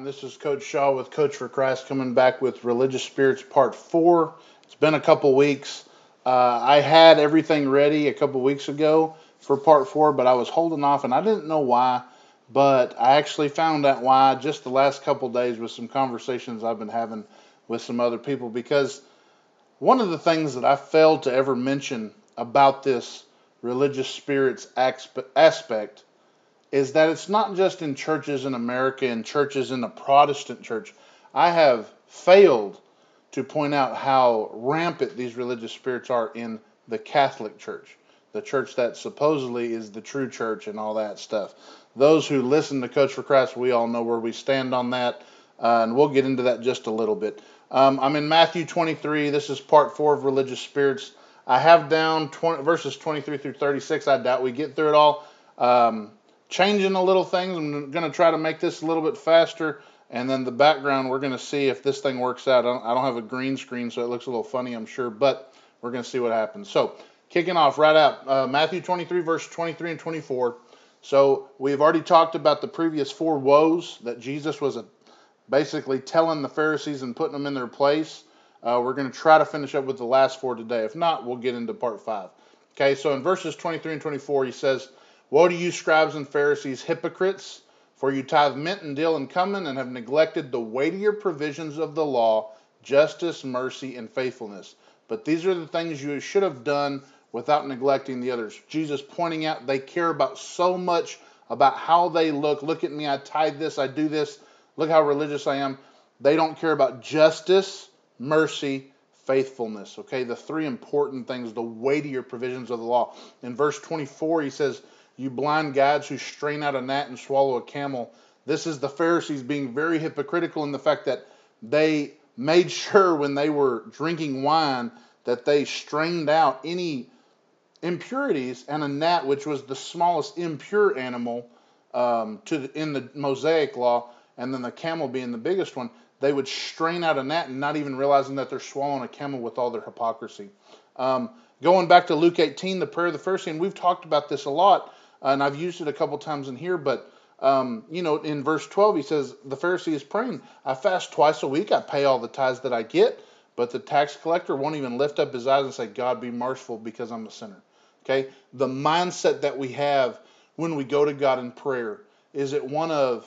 This is Coach Shaw with Coach for Christ coming back with Religious Spirits Part 4. It's been a couple weeks. I had everything ready a couple weeks ago for Part 4, but I was holding off and I didn't know why. But I actually found out why just the last couple days with some conversations I've been having with some other people. Because one of the things that I failed to ever mention about this religious spirits aspect is that it's not just in churches in America and churches in the Protestant church. I have failed to point out how rampant these religious spirits are in the Catholic Church, the church that supposedly is the true church and all that stuff. Those who listen to Coach for Christ, we all know where we stand on that, and we'll get into that just a little bit. I'm in Matthew 23. This is part 4 of religious spirits. I have down verses 23 through 36. I doubt we get through it all. Changing a little things. I'm going to try to make this a little bit faster. And then the background, we're going to see if this thing works out. I don't have a green screen, so it looks a little funny, I'm sure. But we're going to see what happens. So, kicking off right out, Matthew 23, verse 23 and 24. So, we've already talked about the previous 4 woes that Jesus was basically telling the Pharisees and putting them in their place. We're going to try to finish up with the last 4 today. If not, we'll get into part 5. Okay, so in verses 23 and 24, he says, "Woe to you, scribes and Pharisees, hypocrites! For you tithe mint and dill and cumin, and have neglected the weightier provisions of the law, justice, mercy, and faithfulness. But these are the things you should have done without neglecting the others." Jesus pointing out they care about so much about how they look. Look at me, I tithe this, I do this. Look how religious I am. They don't care about justice, mercy, faithfulness. Okay, the 3 important things, the weightier provisions of the law. In verse 24, he says, "You blind guides who strain out a gnat and swallow a camel." This is the Pharisees being very hypocritical in the fact that they made sure when they were drinking wine that they strained out any impurities, and a gnat, which was the smallest impure animal in the Mosaic law, and then the camel being the biggest one, they would strain out a gnat and not even realizing that they're swallowing a camel with all their hypocrisy. Going back to Luke 18, the prayer of the Pharisee, and we've talked about this a lot, and I've used it a couple times in here, but in verse 12, he says, the Pharisee is praying, "I fast twice a week, I pay all the tithes that I get," but the tax collector won't even lift up his eyes and say, "God, be merciful because I'm a sinner." Okay? The mindset that we have when we go to God in prayer, is it one of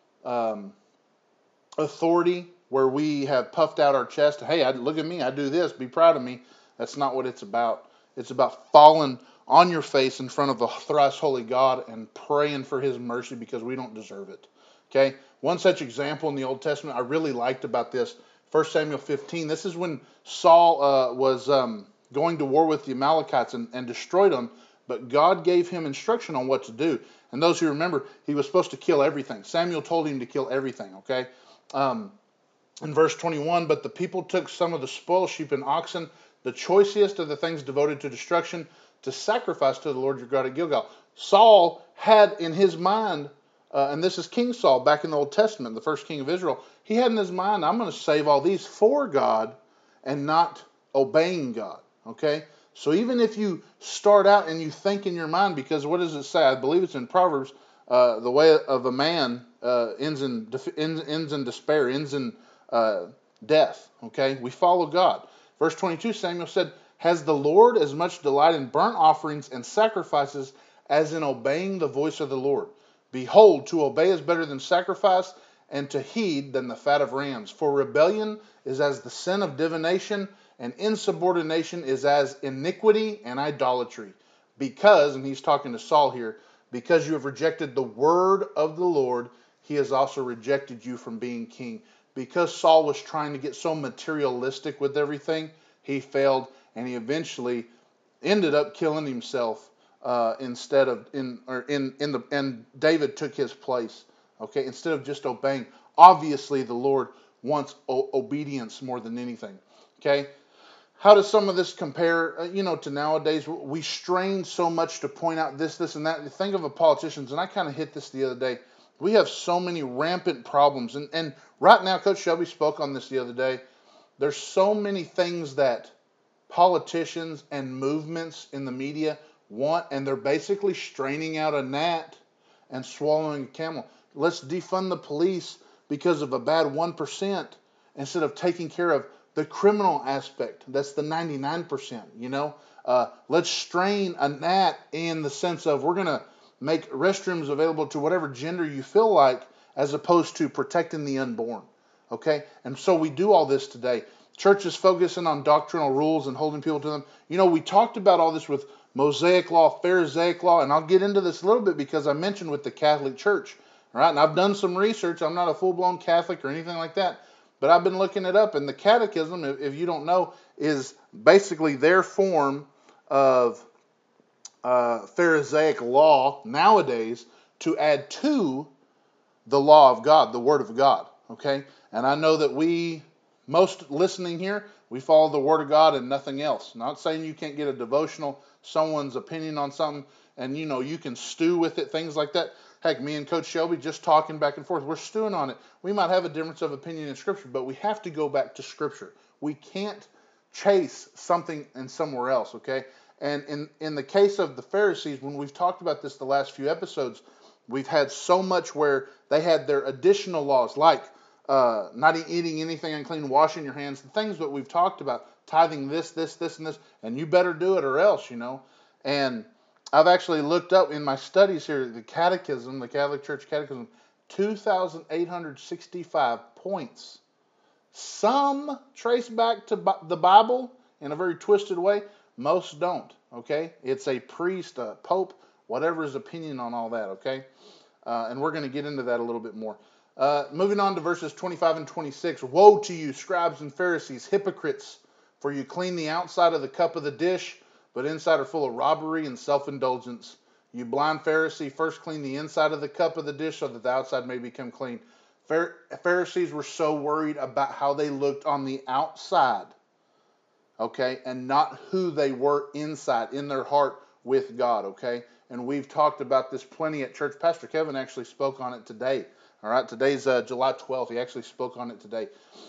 authority, where we have puffed out our chest, "Hey, look at me, I do this, be proud of me"? That's not what it's about. It's about falling on your face in front of the thrice holy God and praying for his mercy because we don't deserve it. Okay? One such example in the Old Testament I really liked about this, 1 Samuel 15. This is when Saul was going to war with the Amalekites and destroyed them, but God gave him instruction on what to do. And those who remember, he was supposed to kill everything. Samuel told him to kill everything, okay? In verse 21, "But the people took some of the spoil sheep and oxen, the choicest of the things devoted to destruction, to sacrifice to the Lord your God at Gilgal." Saul had in his mind, and this is King Saul back in the Old Testament, the first king of Israel, he had in his mind, "I'm going to save all these for God and not obeying God." Okay? So even if you start out and you think in your mind, because what does it say? I believe it's in Proverbs, the way of a man ends in despair, ends in death. Okay? We follow God. Verse 22, Samuel said, "Has the Lord as much delight in burnt offerings and sacrifices as in obeying the voice of the Lord? Behold, to obey is better than sacrifice, and to heed than the fat of rams. For rebellion is as the sin of divination, and insubordination is as iniquity and idolatry. Because," and he's talking to Saul here, "because you have rejected the word of the Lord, he has also rejected you from being king." Because Saul was trying to get so materialistic with everything, he failed, and he eventually ended up killing himself and David took his place. Okay, instead of just obeying. Obviously, the Lord wants obedience more than anything. Okay, how does some of this compare, to nowadays? We strain so much to point out this, and that. Think of the politicians, and I kind of hit this the other day. We have so many rampant problems, and right now, Coach Shelby spoke on this the other day. There's so many things that politicians and movements in the media want, and they're basically straining out a gnat and swallowing a camel. Let's defund the police, because of a bad 1% instead of taking care of the criminal aspect. That's the 99%, you know. Let's strain a gnat in the sense of we're going to make restrooms available to whatever gender you feel like, as opposed to protecting the unborn. Okay? And so we do all this today. Church is focusing on doctrinal rules and holding people to them. You know, we talked about all this with Mosaic law, Pharisaic law, and I'll get into this a little bit because I mentioned with the Catholic Church. All right? And I've done some research. I'm not a full-blown Catholic or anything like that, but I've been looking it up. And the Catechism, if you don't know, is basically their form of Pharisaic law nowadays to add to the law of God, the Word of God. Okay? And I know that most listening here, we follow the Word of God and nothing else. Not saying you can't get a devotional, someone's opinion on something, and you know, you can stew with it, things like that. Heck, me and Coach Shelby just talking back and forth, we're stewing on it. We might have a difference of opinion in Scripture, but we have to go back to Scripture. We can't chase something in somewhere else, okay? And in the case of the Pharisees, when we've talked about this the last few episodes, we've had so much where they had their additional laws, like not eating anything unclean, washing your hands, the things that we've talked about, tithing this, and this, and you better do it or else, you know. And I've actually looked up in my studies here, the Catechism, the Catholic Church Catechism, 2,865 points. Some trace back to the Bible in a very twisted way. Most don't, okay? It's a priest, a pope, whatever his opinion on all that, okay? And we're going to get into that a little bit more. Moving on to verses 25 and 26. Woe to you, scribes and Pharisees, hypocrites, for you clean the outside of the cup of the dish, but inside are full of robbery and self-indulgence. You blind Pharisee, first clean the inside of the cup of the dish so that the outside may become clean. Pharisees were so worried about how they looked on the outside, okay, and not who they were inside, in their heart with God, okay? And we've talked about this plenty at church. Pastor Kevin actually spoke on it today. All right, today's July 12th. He actually spoke on it today.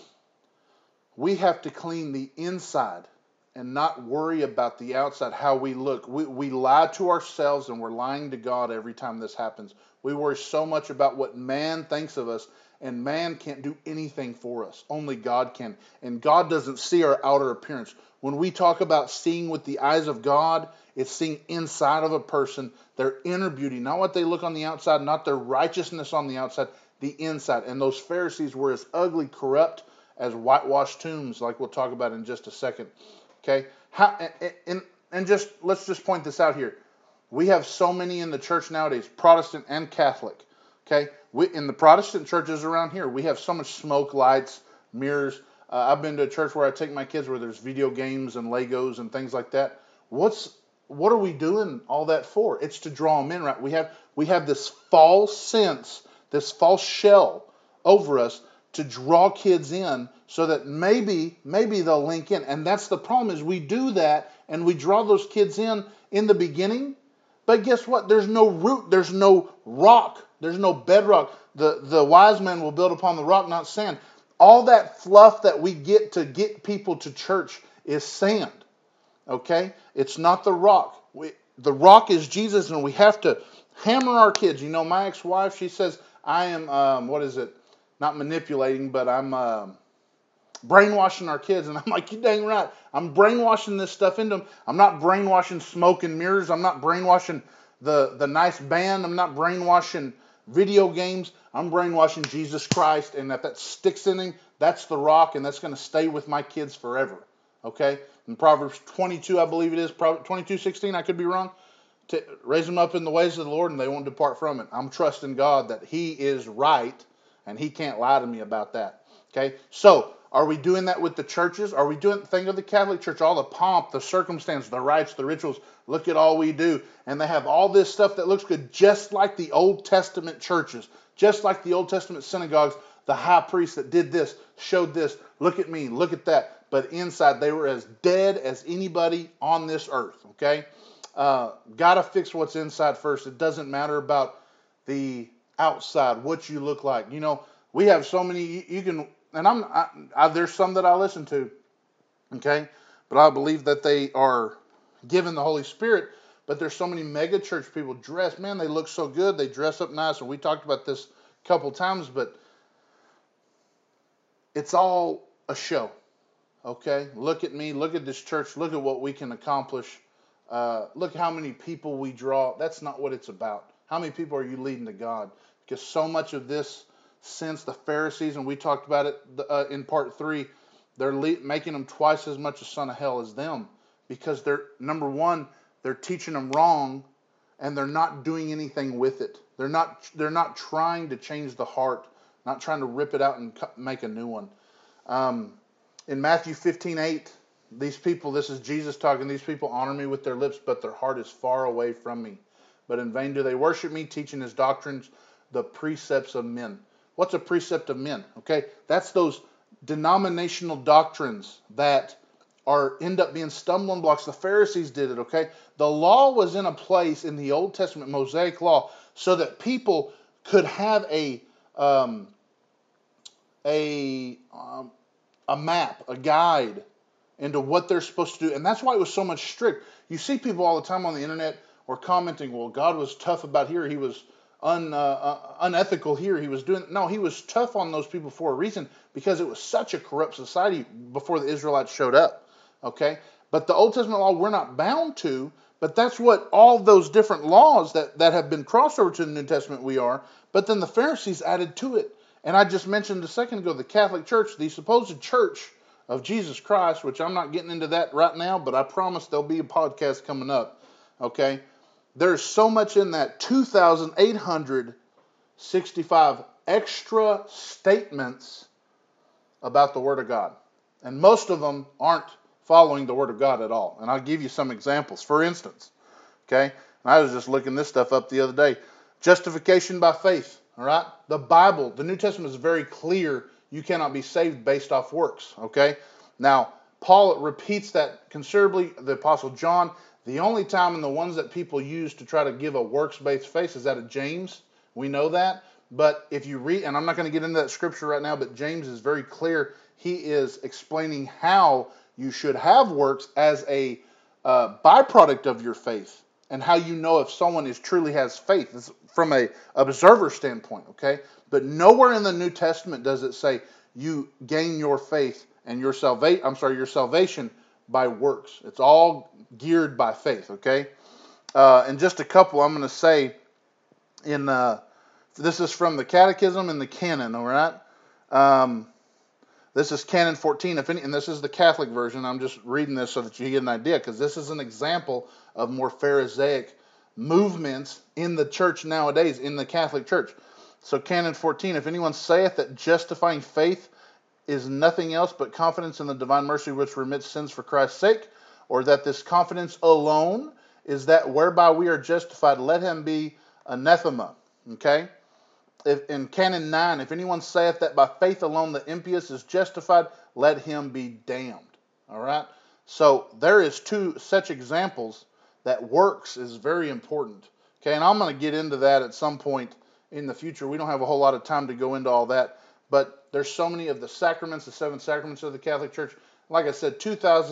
We have to clean the inside and not worry about the outside, how we look. We lie to ourselves, and we're lying to God every time this happens. We worry so much about what man thinks of us, and man can't do anything for us. Only God can. And God doesn't see our outer appearance. When we talk about seeing with the eyes of God, it's seeing inside of a person, their inner beauty, not what they look on the outside, not their righteousness on the outside, the inside. And those Pharisees were as ugly, corrupt as whitewashed tombs, like we'll talk about in just a second. Okay? Let's just point this out here. We have so many in the church nowadays, Protestant and Catholic. Okay? In the Protestant churches around here, we have so much smoke, lights, mirrors. I've been to a church where I take my kids where there's video games and Legos and things like that. What are we doing all that for? It's to draw them in, right? We have this false sense, this false shell over us to draw kids in so that maybe they'll link in. And that's the problem, is we do that and we draw those kids in the beginning. But guess what? There's no root. There's no rock. There's no bedrock. The wise man will build upon the rock, not sand. All that fluff that we get to get people to church is sand. Okay? It's not the rock. The rock is Jesus, and we have to hammer our kids. You know, my ex-wife, she says, I am, not manipulating, but I'm brainwashing our kids. And I'm like, you dang right. I'm brainwashing this stuff into them. I'm not brainwashing smoke and mirrors. I'm not brainwashing the nice band. I'm not brainwashing video games. I'm brainwashing Jesus Christ. And if that sticks in him, that's the rock, and that's going to stay with my kids forever. Okay? In Proverbs 22, I believe it is, 22:16, I could be wrong. To raise them up in the ways of the Lord, and they won't depart from it. I'm trusting God that he is right, and he can't lie to me about that. Okay? So, are we doing that with the churches? Are we doing the thing of the Catholic Church? All the pomp, the circumstance, the rites, the rituals. Look at all we do. And they have all this stuff that looks good, just like the Old Testament churches, just like the Old Testament synagogues. The high priest that did this, showed this. Look at me, look at that. But inside, they were as dead as anybody on this earth. Okay? Gotta fix what's inside first. It doesn't matter about the outside, what you look like. You know, we have so many, you can, and there's some that I listen to, okay, but I believe that they are given the Holy Spirit, but there's so many mega church people dressed, man, they look so good, they dress up nice, and we talked about this a couple times, but it's all a show. Okay, look at me, look at this church, look at what we can accomplish. Look how many people we draw. That's not what it's about. How many people are you leading to God? Because so much of this, since the Pharisees, and we talked about it in part 3, they're making them twice as much a son of hell as them, because they're, number one, they're teaching them wrong, and they're not doing anything with it. They're not trying to change the heart, not trying to rip it out and make a new one. In Matthew 15:8, these people, this is Jesus talking, these people honor me with their lips, but their heart is far away from me. But in vain do they worship me, teaching as doctrines the precepts of men. What's a precept of men? Okay, that's those denominational doctrines that end up being stumbling blocks. The Pharisees did it, okay? The law was in a place in the Old Testament, Mosaic law, so that people could have a map, a guide into what they're supposed to do. And that's why it was so much strict. You see people all the time on the internet or commenting, well, God was tough about here. He was unethical here. He was doing, no, he was tough on those people for a reason, because it was such a corrupt society before the Israelites showed up. Okay? But the Old Testament law we're not bound to, but that's what all those different laws that have been crossed over to the New Testament we are. But then the Pharisees added to it. And I just mentioned a second ago, the Catholic Church, the supposed church of Jesus Christ, which I'm not getting into that right now, but I promise there'll be a podcast coming up. Okay? There's so much in that 2,865 extra statements about the Word of God. And most of them aren't following the Word of God at all. And I'll give you some examples. For instance, okay, I was just looking this stuff up the other day. Justification by faith. All right? The Bible, the New Testament is very clear. You cannot be saved based off works. Okay? Now, Paul repeats that considerably. The Apostle John, the only time in the ones that people use to try to give a works-based faith is out of James. We know that. But if you read, and I'm not going to get into that scripture right now, but James is very clear. He is explaining how you should have works as a byproduct of your faith, and how you know if someone truly has faith. It's from a observer standpoint, okay? But nowhere in the New Testament does it say you gain your faith and your salvation by works. It's all geared by faith, okay? And just a couple I'm going to say in this is from the Catechism and the Canon, all right? This is Canon 14, and this is the Catholic version. I'm just reading this so that you get an idea, because this is an example of more Pharisaic movements in the church nowadays, in the Catholic Church. So Canon 14, if anyone saith that justifying faith is nothing else but confidence in the divine mercy which remits sins for Christ's sake, or that this confidence alone is that whereby we are justified, let him be anathema. Okay? In Canon 9, if anyone saith that by faith alone the impious is justified, let him be damned. All right? So there is two such examples that works is very important. Okay, and I'm going to get into that at some point in the future. We don't have a whole lot of time to go into all that, but there's so many of the sacraments, the 7 sacraments of the Catholic Church. Like I said,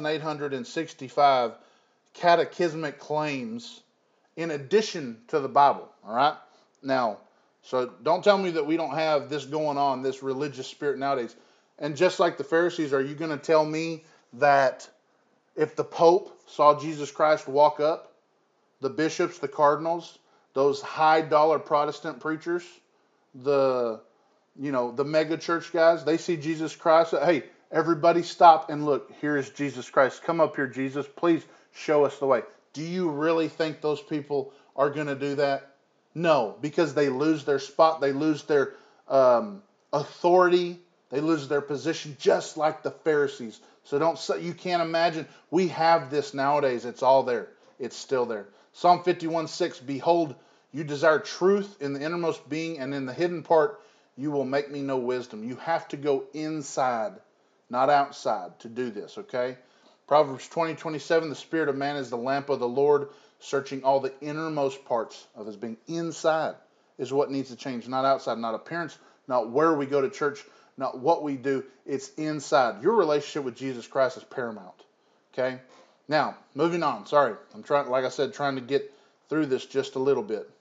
2,865 catechismic claims in addition to the Bible. All right? Now, so don't tell me that we don't have this going on, this religious spirit nowadays. And just like the Pharisees, are you going to tell me that if the Pope saw Jesus Christ walk up, the bishops, the cardinals, those high dollar Protestant preachers, the mega church guys, they see Jesus Christ, hey, everybody stop and look, here's Jesus Christ. Come up here, Jesus, please show us the way. Do you really think those people are going to do that? No, because they lose their spot, they lose their authority, they lose their position, just like the Pharisees. So you can't imagine. We have this nowadays. It's all there. It's still there. Psalm 51:6, behold, you desire truth in the innermost being, and in the hidden part you will make me know wisdom. You have to go inside, not outside, to do this, okay? Proverbs 20:27, the spirit of man is the lamp of the Lord, searching all the innermost parts of his being. Inside is what needs to change, not outside, not appearance, not where we go to church, not what we do. It's inside. Your relationship with Jesus Christ is paramount. Okay? Now, moving on. Sorry. I'm trying to get through this just a little bit.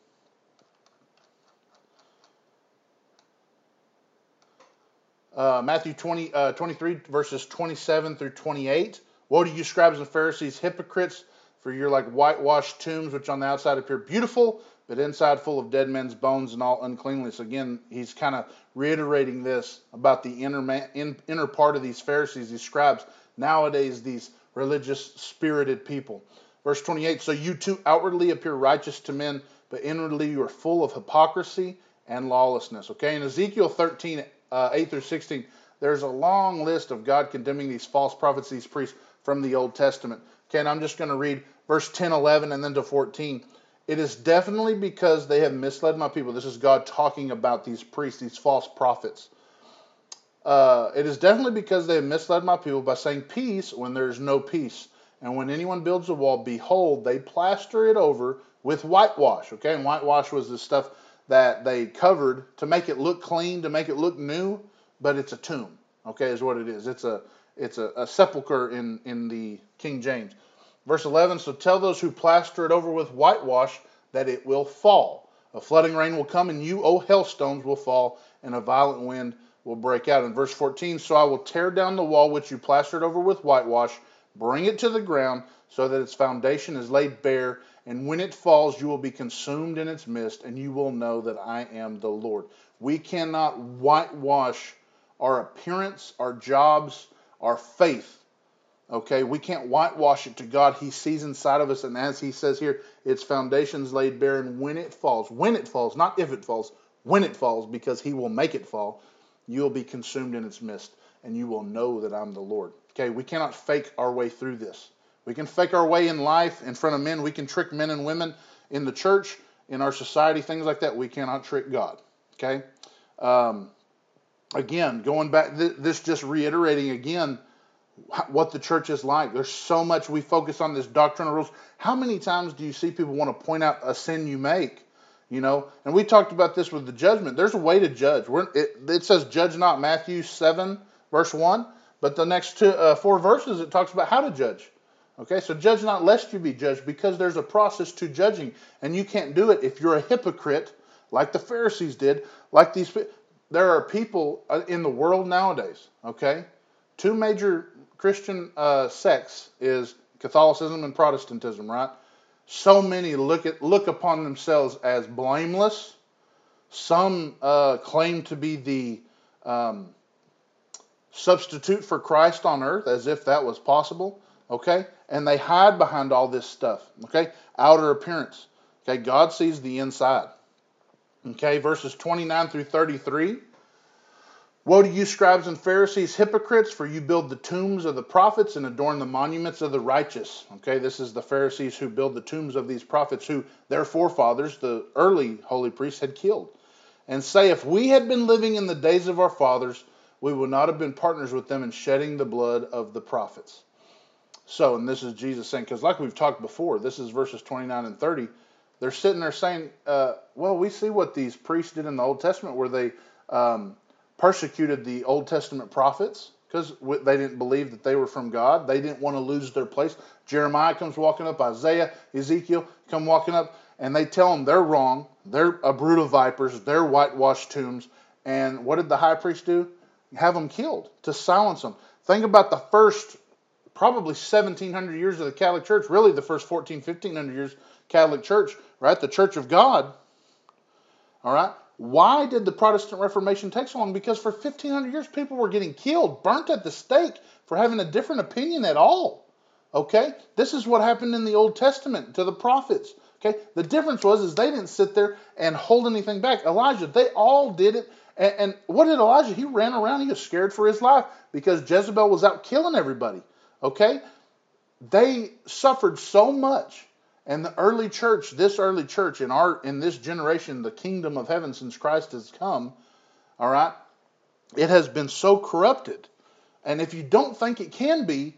Matthew 23, verses 27 through 28. Woe to you, scribes and Pharisees, hypocrites, for you're like whitewashed tombs, which on the outside appear beautiful, but inside full of dead men's bones and all uncleanliness. Again, he's kind of reiterating this about the inner part of these Pharisees, these scribes, nowadays these religious spirited people. Verse 28, so you too outwardly appear righteous to men, but inwardly you are full of hypocrisy and lawlessness. Okay, in Ezekiel 13, 8 through 16, there's a long list of God condemning these false prophets, these priests from the Old Testament. Okay, and I'm just going to read verse 10, 11, and then to 14. It is definitely because they have misled my people. This is God talking about these priests, these false prophets. It is definitely because they have misled my people by saying peace when there is no peace. And when anyone builds a wall, behold, they plaster it over with whitewash. Okay, and whitewash was the stuff that they covered to make it look clean, to make it look new, but it's a tomb. Okay, is what it is. It's a sepulcher in the King James. Verse 11, so tell those who plaster it over with whitewash that it will fall. A flooding rain will come, and you, O hailstones, will fall, and a violent wind will break out. In verse 14, so I will tear down the wall which you plastered over with whitewash, bring it to the ground, so that its foundation is laid bare, and when it falls, you will be consumed in its midst, and you will know that I am the Lord. We cannot whitewash our appearance, our jobs, our faith. Okay, we can't whitewash it to God. He sees inside of us, and as he says here, its foundation's laid bare, and when it falls, not if it falls, when it falls, because he will make it fall, you will be consumed in its midst, and you will know that I'm the Lord. Okay, we cannot fake our way through this. We can fake our way in life in front of men. We can trick men and women in the church, in our society, things like that. We cannot trick God. Okay, again, going back, this just reiterating again what the church is like. There's so much we focus on this doctrinal rules. How many times do you see people want to point out a sin you make? You know, and we talked about this with the judgment. There's a way to judge. It says judge not, Matthew 7, verse 1. But the next 4 verses, it talks about how to judge. Okay, so judge not lest you be judged, because there's a process to judging. And you can't do it if you're a hypocrite like the Pharisees did. Like these, there are people in the world nowadays, okay? 2 major Christian sects is Catholicism and Protestantism, right? So many look upon themselves as blameless. Some claim to be the substitute for Christ on earth, as if that was possible. Okay, and they hide behind all this stuff. Okay, outer appearance. Okay, God sees the inside. Okay, verses 29 through 33. Woe to you, scribes and Pharisees, hypocrites, for you build the tombs of the prophets and adorn the monuments of the righteous. Okay, this is the Pharisees who build the tombs of these prophets who their forefathers, the early holy priests, had killed. And say, if we had been living in the days of our fathers, we would not have been partners with them in shedding the blood of the prophets. So, and this is Jesus saying, because like we've talked before, this is verses 29 and 30. They're sitting there saying, well, we see what these priests did in the Old Testament where they persecuted the Old Testament prophets because they didn't believe that they were from God. They didn't want to lose their place. Jeremiah comes walking up, Isaiah, Ezekiel come walking up, and they tell them they're wrong. They're a brood of vipers. They're whitewashed tombs. And what did the high priest do? Have them killed to silence them. Think about the first probably 1,700 years of the Catholic Church, really the first 1,500 years Catholic Church, right? The Church of God. All right? Why did the Protestant Reformation take so long? Because for 1,500 years, people were getting killed, burnt at the stake for having a different opinion at all. Okay? This is what happened in the Old Testament to the prophets. Okay? The difference was they didn't sit there and hold anything back. Elijah, they all did it. And what did Elijah? He ran around. He was scared for his life because Jezebel was out killing everybody. Okay? They suffered so much. And the early church, this early church in this generation, the kingdom of heaven since Christ has come, all right, it has been so corrupted. And if you don't think it can be,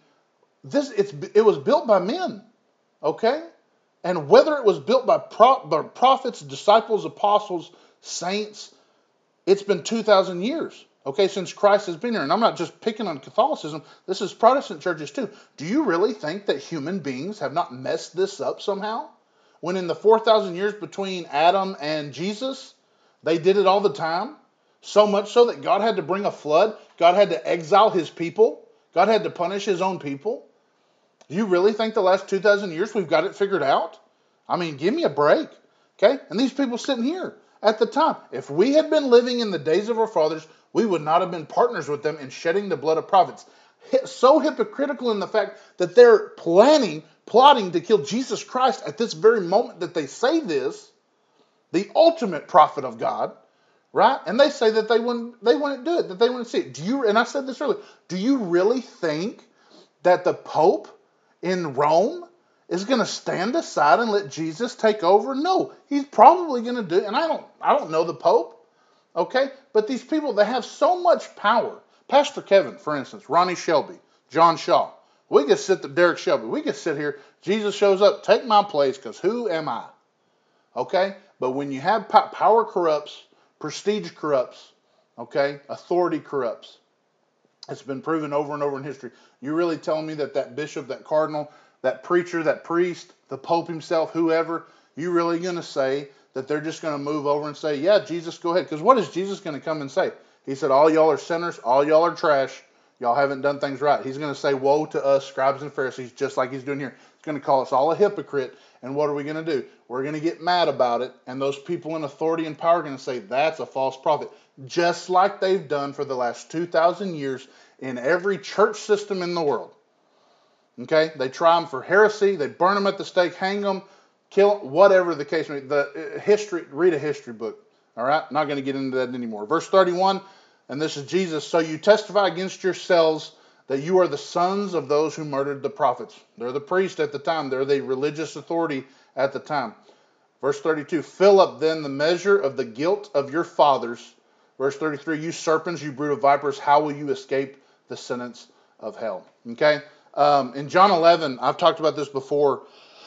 it was built by men, okay? And whether it was built by prophets, disciples, apostles, saints, it's been 2,000 years. Okay, since Christ has been here. And I'm not just picking on Catholicism. This is Protestant churches too. Do you really think that human beings have not messed this up somehow? When in the 4,000 years between Adam and Jesus, they did it all the time? So much so that God had to bring a flood. God had to exile his people. God had to punish his own people. Do you really think the last 2,000 years we've got it figured out? I mean, give me a break. Okay? And these people sitting here at the time, if we had been living in the days of our fathers, we would not have been partners with them in shedding the blood of prophets. So hypocritical in the fact that they're plotting to kill Jesus Christ at this very moment that they say this, the ultimate prophet of God, right? And they say that they wouldn't do it, that they wouldn't see it. And I said this earlier, do you really think that the Pope in Rome is going to stand aside and let Jesus take over? No, he's probably going to do it. And I don't know the Pope, okay? But these people, they have so much power. Pastor Kevin, for instance, Ronnie Shelby, John Shaw. Derek Shelby. We could sit here. Jesus shows up, take my place, because who am I? Okay? But when you have power corrupts, prestige corrupts, okay? Authority corrupts. It's been proven over and over in history. You really telling me that bishop, that cardinal, that preacher, that priest, the Pope himself, whoever, you really going to say that they're just going to move over and say, yeah, Jesus, go ahead? Because what is Jesus going to come and say? He said, all y'all are sinners, all y'all are trash, y'all haven't done things right. He's going to say, woe to us, scribes and Pharisees, just like he's doing here. He's going to call us all a hypocrite. And what are we going to do? We're going to get mad about it. And those people in authority and power are going to say, that's a false prophet. Just like they've done for the last 2,000 years in every church system in the world. Okay? They try them for heresy. They burn them at the stake, hang them, kill them, whatever the case may be. Read a history book. All right? Not going to get into that anymore. Verse 31, and this is Jesus. So you testify against yourselves that you are the sons of those who murdered the prophets. They're the priest at the time. They're the religious authority at the time. Verse 32, fill up then the measure of the guilt of your fathers. Verse 33, you serpents, you brood of vipers, how will you escape the sentence of hell? Okay? In John 11, I've talked about this before.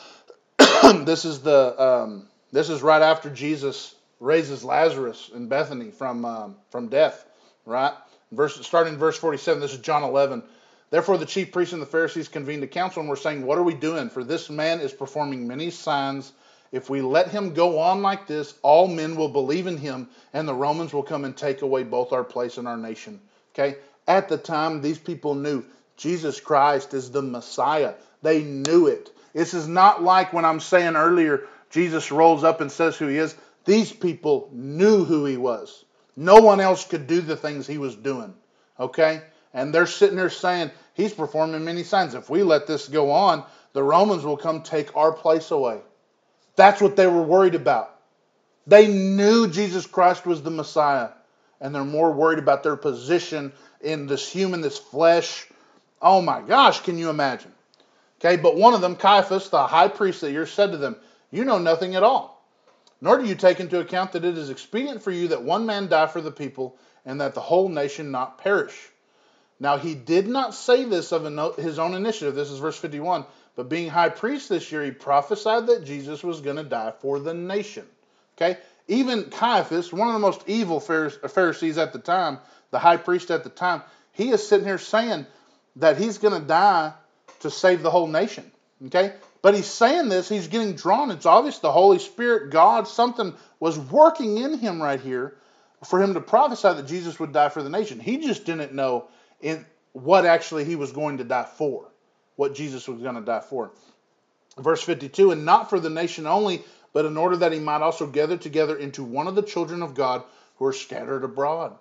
This is right after Jesus raises Lazarus in Bethany from death, right? Starting in verse 47, this is John 11. Therefore the chief priests and the Pharisees convened a council and were saying, what are we doing? For this man is performing many signs. If we let him go on like this, all men will believe in him, and the Romans will come and take away both our place and our nation. Okay? At the time, these people knew Jesus Christ is the Messiah. They knew it. This is not like when I'm saying earlier, Jesus rolls up and says who he is. These people knew who he was. No one else could do the things he was doing. Okay? And they're sitting there saying, he's performing many signs. If we let this go on, the Romans will come take our place away. That's what they were worried about. They knew Jesus Christ was the Messiah. And they're more worried about their position in this flesh. Oh my gosh, can you imagine? Okay, but one of them, Caiaphas, the high priest that year, said to them, you know nothing at all, nor do you take into account that it is expedient for you that one man die for the people, and that the whole nation not perish. Now he did not say this of his own initiative. This is verse 51. But being high priest this year, he prophesied that Jesus was going to die for the nation. Okay, even Caiaphas, one of the most evil Pharisees at the time, the high priest at the time, he is sitting here saying that he's going to die to save the whole nation. Okay? But he's saying this, he's getting drawn. It's obvious the Holy Spirit, God, something was working in him right here for him to prophesy that Jesus would die for the nation. He just didn't know in what actually he was going to die for, what Jesus was going to die for. Verse 52, and not for the nation only, but in order that he might also gather together into one of the children of God who are scattered abroad.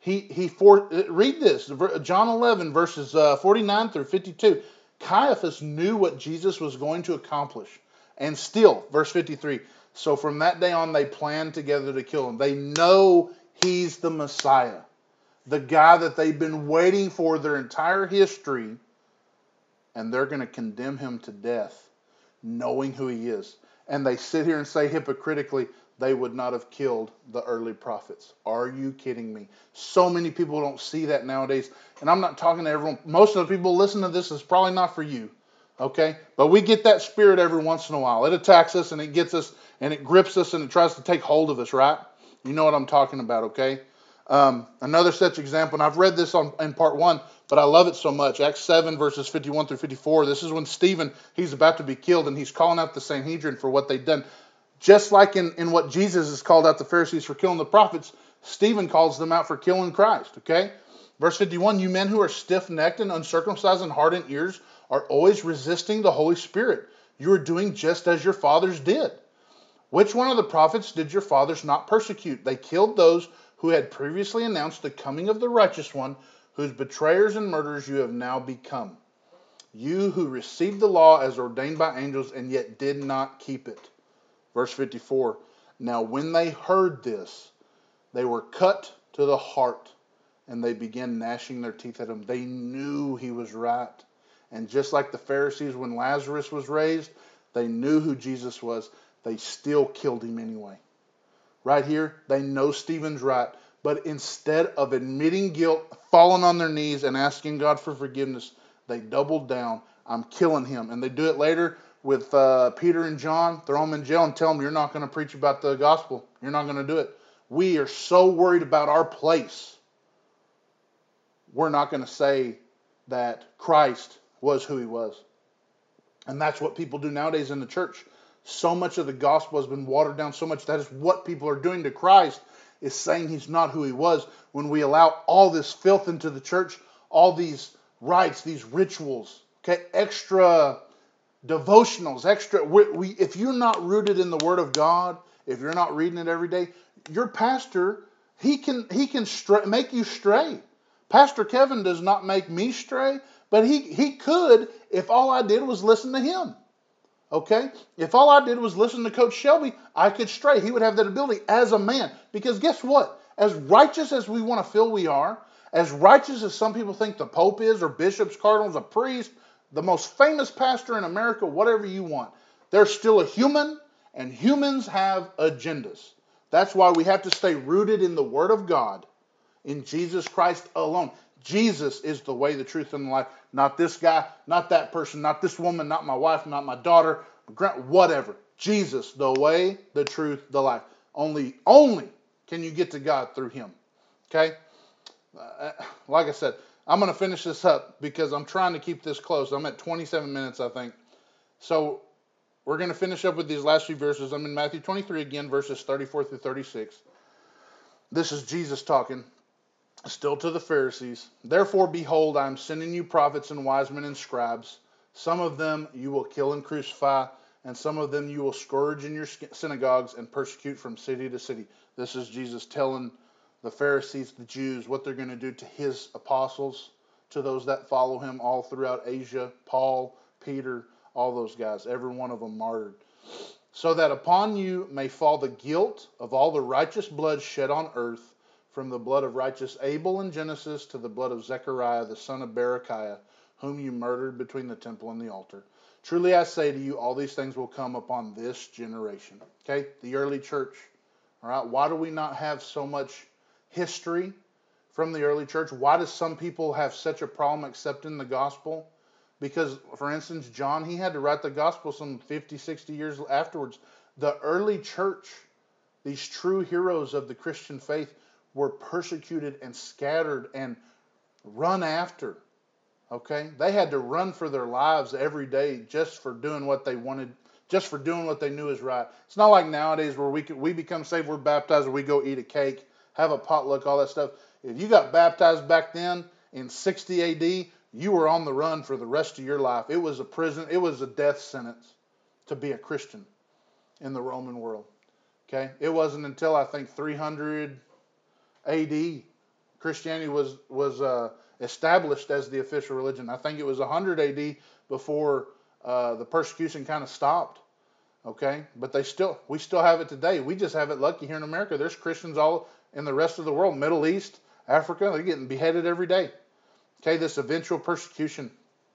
Read this, John 11, verses 49 through 52. Caiaphas knew what Jesus was going to accomplish. And still, verse 53, so from that day on they planned together to kill him. They know he's the Messiah, the guy that they've been waiting for their entire history, and they're going to condemn him to death, knowing who he is. And they sit here and say hypocritically, they would not have killed the early prophets. Are you kidding me? So many people don't see that nowadays. And I'm not talking to everyone. Most of the people listening to this is probably not for you. Okay? But we get that spirit every once in a while. It attacks us and it gets us and it grips us and it tries to take hold of us, right? You know what I'm talking about, okay? Another such example, and I've read this in part 1, but I love it so much. Acts 7, verses 51 through 54. This is when Stephen, he's about to be killed, and he's calling out the Sanhedrin for what they've done. Just like in what Jesus has called out the Pharisees for killing the prophets, Stephen calls them out for killing Christ, okay? Verse 51, you men who are stiff-necked and uncircumcised and hardened ears are always resisting the Holy Spirit. You are doing just as your fathers did. Which one of the prophets did your fathers not persecute? They killed those who had previously announced the coming of the righteous one, whose betrayers and murderers you have now become. You who received the law as ordained by angels and yet did not keep it. Verse 54, now when they heard this, they were cut to the heart, and they began gnashing their teeth at him. They knew he was right. And just like the Pharisees when Lazarus was raised, they knew who Jesus was. They still killed him anyway. Right here, they know Stephen's right. But instead of admitting guilt, falling on their knees, and asking God for forgiveness, they doubled down. I'm killing him. And they do it later with Peter and John. Throw them in jail and tell them, you're not going to preach about the gospel. You're not going to do it. We are so worried about our place, we're not going to say that Christ was who he was. And that's what people do nowadays in the church. So much of the gospel has been watered down so much. That is what people are doing to Christ, is saying he's not who he was. When we allow all this filth into the church, all these rites, these rituals, okay, extra devotionals, if you're not rooted in the Word of God, if you're not reading it every day, your pastor, he can make you stray. Pastor Kevin does not make me stray, but he could if all I did was listen to him. Okay? If all I did was listen to Coach Shelby, I could stray. He would have that ability as a man. Because guess what? As righteous as we want to feel we are, as righteous as some people think the Pope is, or bishops, cardinals, a priest, the most famous pastor in America, whatever you want, they're still a human, and humans have agendas. That's why we have to stay rooted in the Word of God, in Jesus Christ alone. Jesus is the way, the truth, and the life. Not this guy, not that person, not this woman, not my wife, not my daughter, whatever. Jesus, the way, the truth, the life. Only can you get to God through him. Okay? Like I said, I'm going to finish this up because I'm trying to keep this close. I'm at 27 minutes, I think. So we're going to finish up with these last few verses. I'm in Matthew 23 again, verses 34 through 36. This is Jesus talking, still to the Pharisees. Therefore, behold, I am sending you prophets and wise men and scribes. Some of them you will kill and crucify, and some of them you will scourge in your synagogues and persecute from city to city. This is Jesus telling the Pharisees, the Jews, what they're going to do to his apostles, to those that follow him all throughout Asia, Paul, Peter, all those guys, every one of them martyred. So that upon you may fall the guilt of all the righteous blood shed on earth, from the blood of righteous Abel in Genesis to the blood of Zechariah, the son of Berechiah, whom you murdered between the temple and the altar. Truly I say to you, all these things will come upon this generation. Okay, the early church. All right, why do we not have so much history from the early church? Why do some people have such a problem accepting the gospel? Because, for instance, John, he had to write the gospel some 50, 60 years afterwards. The early church, these true heroes of the Christian faith, were persecuted and scattered and run after. Okay? They had to run for their lives every day just for doing what they wanted, just for doing what they knew is right. It's not like nowadays where we become saved, we're baptized, or we go eat a cake, have a potluck, all that stuff. If you got baptized back then in 60 AD, you were on the run for the rest of your life. It was a prison, it was a death sentence to be a Christian in the Roman world. Okay? It wasn't until I think 300 AD Christianity was established as the official religion. I think it was 100 AD before the persecution kind of stopped. Okay? But we still have it today. We just have it lucky here in America. There's Christians all in the rest of the world, Middle East, Africa, they're getting beheaded every day. Okay, this eventual persecution.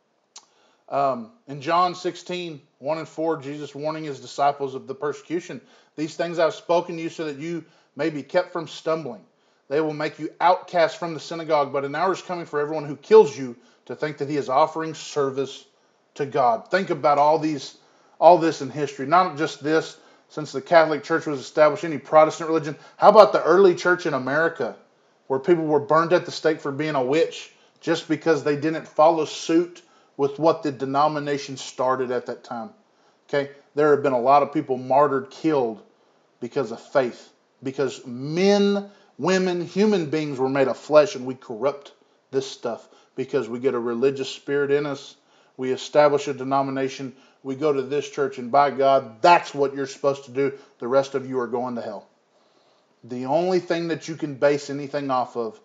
In John 16, 1 and 4, Jesus warning his disciples of the persecution. These things I've spoken to you so that you may be kept from stumbling. They will make you outcast from the synagogue, but an hour is coming for everyone who kills you to think that he is offering service to God. Think about all this in history. Not just this, since the Catholic Church was established, any Protestant religion. How about the early church in America, where people were burned at the stake for being a witch just because they didn't follow suit with what the denomination started at that time? Okay, there have been a lot of people martyred, killed because of faith, because men women, human beings were made of flesh, and we corrupt this stuff because we get a religious spirit in us. We establish a denomination. We go to this church, and by God, that's what you're supposed to do. The rest of you are going to hell. The only thing that you can base anything off of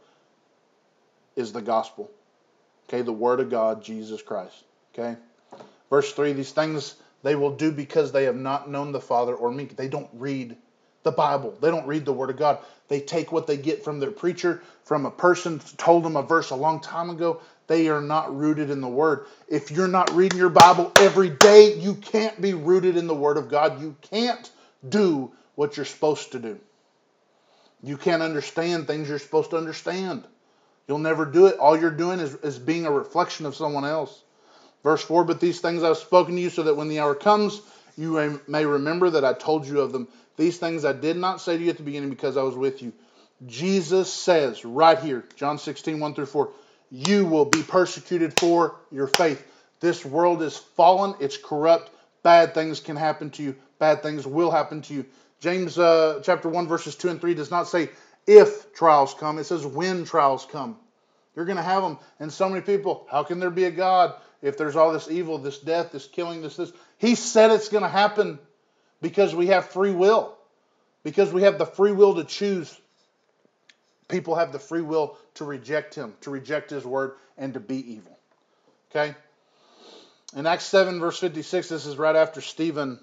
is the gospel. Okay, the Word of God, Jesus Christ. Okay, verse 3, these things they will do because they have not known the Father or me. They don't read the Bible. They don't read the Word of God. They take what they get from their preacher, from a person who told them a verse a long time ago. They are not rooted in the Word. If you're not reading your Bible every day, you can't be rooted in the Word of God. You can't do what you're supposed to do. You can't understand things you're supposed to understand. You'll never do it. All you're doing is being a reflection of someone else. Verse 4, but these things I've spoken to you so that when the hour comes, you may remember that I told you of them. These things I did not say to you at the beginning because I was with you. Jesus says right here, John 16, 1 through 4, you will be persecuted for your faith. This world is fallen. It's corrupt. Bad things can happen to you. Bad things will happen to you. James chapter 1, verses 2 and 3 does not say if trials come. It says when trials come. You're going to have them. And so many people, how can there be a God if there's all this evil, this death, this killing, this? He said it's going to happen because we have free will. Because we have the free will to choose. People have the free will to reject Him, to reject His word, and to be evil. Okay? In Acts 7, verse 56, this is right after Stephen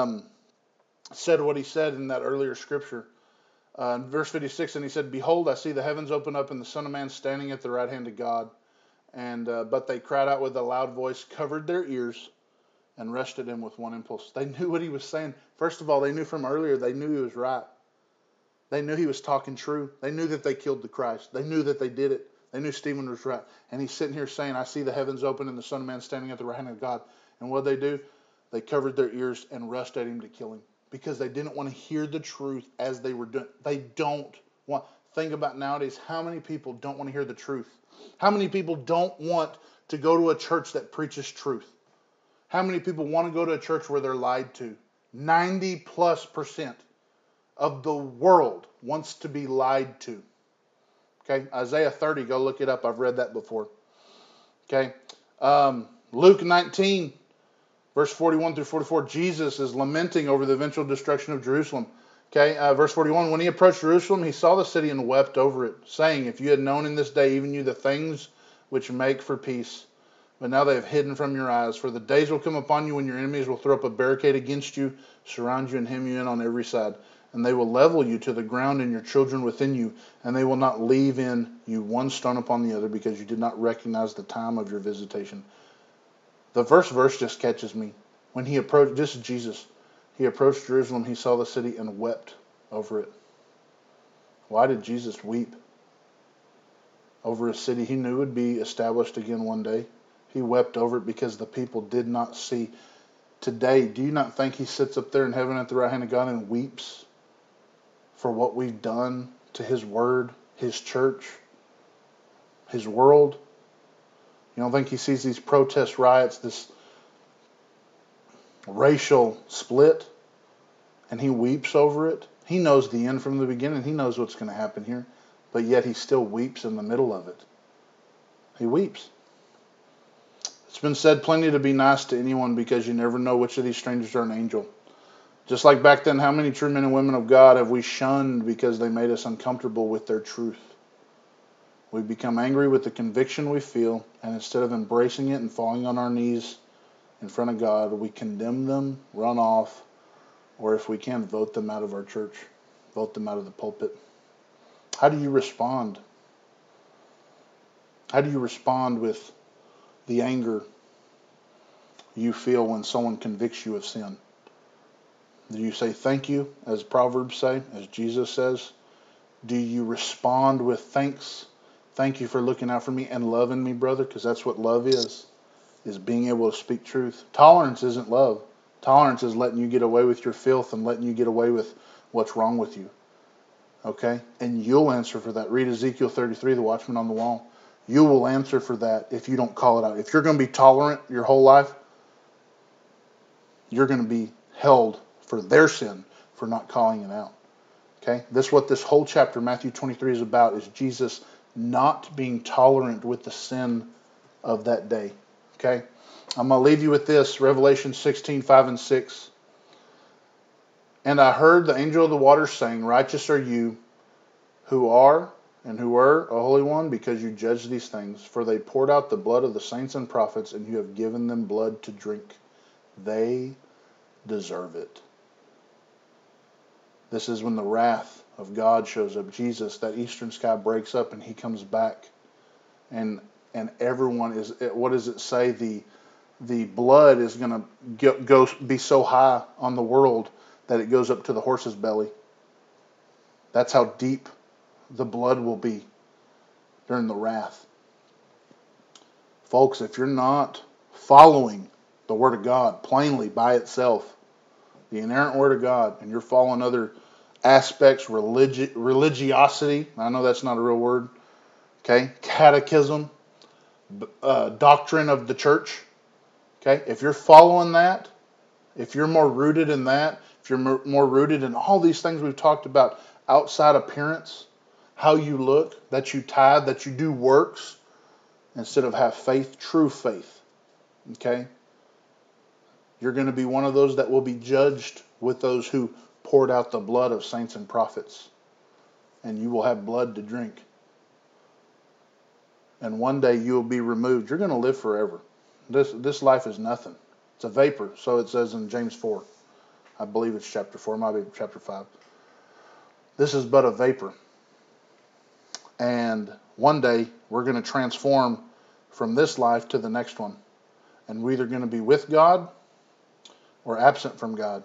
said what he said in that earlier scripture. In verse 56, and he said, behold, I see the heavens open up and the Son of Man standing at the right hand of God. And but they cried out with a loud voice, covered their ears, and rushed at him with one impulse. They knew what he was saying. First of all, they knew from earlier, they knew he was right. They knew he was talking true. They knew that they killed the Christ. They knew that they did it. They knew Stephen was right. And he's sitting here saying, I see the heavens open and the Son of Man standing at the right hand of God. And what did they do? They covered their ears and rushed at him to kill him. Because they didn't want to hear the truth as they were doing. They don't want. Think about nowadays, how many people don't want to hear the truth? How many people don't want to go to a church that preaches truth? How many people want to go to a church where they're lied to? 90+% of the world wants to be lied to. Okay, Isaiah 30, go look it up. I've read that before. Okay, Luke 19, verse 41 through 44, Jesus is lamenting over the eventual destruction of Jerusalem. Okay, verse 41, when he approached Jerusalem, he saw the city and wept over it, saying, if you had known in this day, even you, the things which make for peace, but now they have hidden from your eyes. For the days will come upon you when your enemies will throw up a barricade against you, surround you and hem you in on every side. And they will level you to the ground and your children within you, and they will not leave in you one stone upon the other, because you did not recognize the time of your visitation. The first verse just catches me. When he approached, this is Jesus, he approached Jerusalem, he saw the city and wept over it. Why did Jesus weep over a city he knew would be established again one day? He wept over it because the people did not see. Today, do you not think he sits up there in heaven at the right hand of God and weeps for what we've done to his word, his church, his world? You don't think he sees these protest riots, this racial split, and he weeps over it? He knows the end from the beginning. He knows what's going to happen here, but yet he still weeps in the middle of it. He weeps. It's been said plenty to be nice to anyone, because you never know which of these strangers are an angel. Just like back then, how many true men and women of God have we shunned because they made us uncomfortable with their truth? We become angry with the conviction we feel, and instead of embracing it and falling on our knees in front of God, we condemn them, run off, or if we can, vote them out of our church, vote them out of the pulpit. How do you respond? How do you respond with the anger you feel when someone convicts you of sin? Do you say thank you, as Proverbs say, as Jesus says? Do you respond with thanks? Thank you for looking out for me and loving me, brother, because that's what love is being able to speak truth. Tolerance isn't love. Tolerance is letting you get away with your filth and letting you get away with what's wrong with you. Okay? And you'll answer for that. Read Ezekiel 33, the watchman on the wall. You will answer for that if you don't call it out. If you're going to be tolerant your whole life, you're going to be held for their sin for not calling it out. Okay, this is what this whole chapter, Matthew 23, is about, is Jesus not being tolerant with the sin of that day. Okay, I'm going to leave you with this, Revelation 16:5 and 6. And I heard the angel of the waters saying, Righteous are you who are and who were a holy one, because you judge these things. For they poured out the blood of the saints and prophets, and you have given them blood to drink. They deserve it. This is when the wrath of God shows up. Jesus, that eastern sky breaks up and he comes back. And everyone is, what does it say? The blood is going to go be so high on the world that it goes up to the horse's belly. That's how deep the blood will be during the wrath. Folks, if you're not following the Word of God plainly by itself, the inerrant Word of God, and you're following other aspects, religiosity, I know that's not a real word, okay, catechism, doctrine of the church, okay, if you're following that, if you're more rooted in that, if you're more rooted in all these things we've talked about, outside appearance, how you look, that you tithe, that you do works, instead of have faith, true faith, okay, you're going to be one of those that will be judged with those who poured out the blood of saints and prophets. And you will have blood to drink. And one day you will be removed. You're going to live forever. This life is nothing. It's a vapor. So it says in James 4. I believe it's chapter 4. It might be chapter 5. This is but a vapor. And one day we're going to transform from this life to the next one. And we're either going to be with God or absent from God.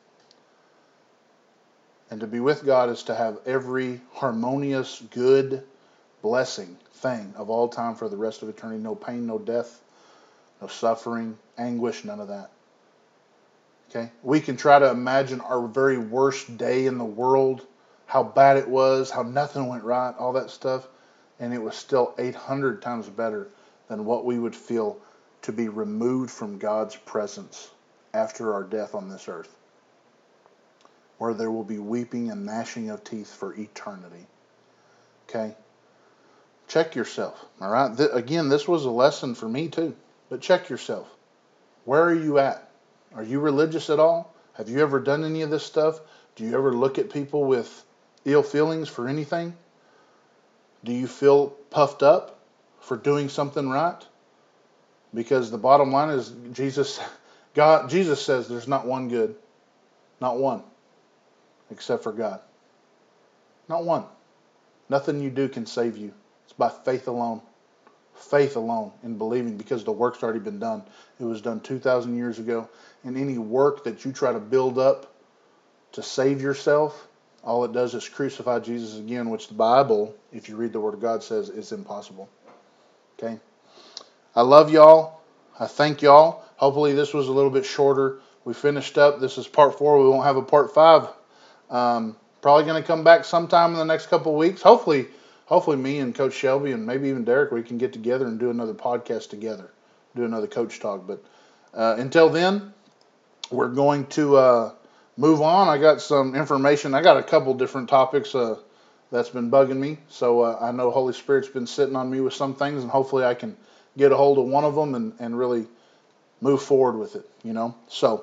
And to be with God is to have every harmonious, good, blessing thing of all time for the rest of eternity. No pain, no death, no suffering, anguish, none of that. Okay? We can try to imagine our very worst day in the world, how bad it was, how nothing went right, all that stuff, and it was still 800 times better than what we would feel to be removed from God's presence after our death on this earth, where there will be weeping and gnashing of teeth for eternity. Okay? Check yourself. All right? Again, this was a lesson for me too. But check yourself. Where are you at? Are you religious at all? Have you ever done any of this stuff? Do you ever look at people with ill feelings for anything? Do you feel puffed up for doing something right? Because the bottom line is Jesus says there's not one good. Not one. Except for God. Not one. Nothing you do can save you. It's by faith alone. Faith alone in believing, because the work's already been done. It was done 2,000 years ago. And any work that you try to build up to save yourself, all it does is crucify Jesus again, which the Bible, if you read the Word of God, says is impossible. Okay? I love y'all. I thank y'all. Hopefully this was a little bit shorter. We finished up. This is part 4. We won't have a part 5. Probably going to come back sometime in the next couple of weeks. Hopefully me and Coach Shelby and maybe even Derek, we can get together and do another podcast together, do another coach talk. But until then, we're going to move on. I got some information. I got a couple different topics that's been bugging me. So I know Holy Spirit's been sitting on me with some things, and hopefully I can get a hold of one of them and really move forward with it, you know. So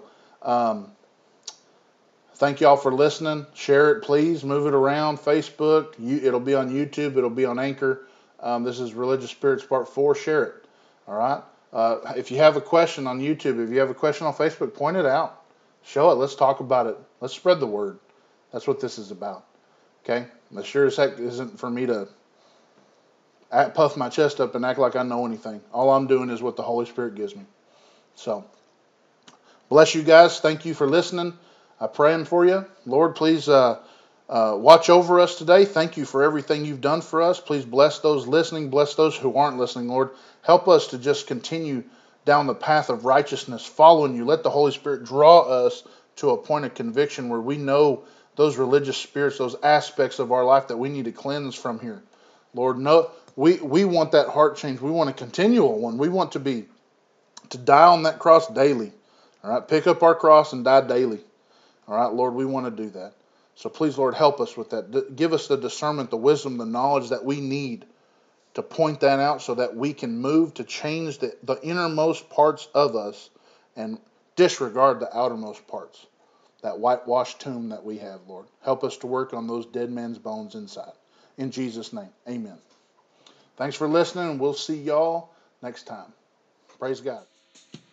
thank y'all for listening. Share it, please. Move it around. Facebook. It'll be on YouTube. It'll be on Anchor. This is Religious Spirits Part 4. Share it. All right. If you have a question on YouTube, if you have a question on Facebook, point it out. Show it. Let's talk about it. Let's spread the word. That's what this is about. Okay? It sure as heck isn't for me to puff my chest up and act like I know anything. All I'm doing is what the Holy Spirit gives me. So, bless you guys. Thank you for listening. I'm praying for you. Lord, please watch over us today. Thank you for everything you've done for us. Please bless those listening. Bless those who aren't listening, Lord. Help us to just continue down the path of righteousness, following you. Let the Holy Spirit draw us to a point of conviction where we know those religious spirits, those aspects of our life that we need to cleanse from here. Lord, no, we want that heart change. We want a continual one. We want to die on that cross daily. All right, pick up our cross and die daily. All right, Lord, we want to do that. So please, Lord, help us with that. Give us the discernment, the wisdom, the knowledge that we need to point that out so that we can move to change the innermost parts of us and disregard the outermost parts. That whitewashed tomb that we have, Lord. Help us to work on those dead men's bones inside. In Jesus' name, amen. Thanks for listening, and we'll see y'all next time. Praise God.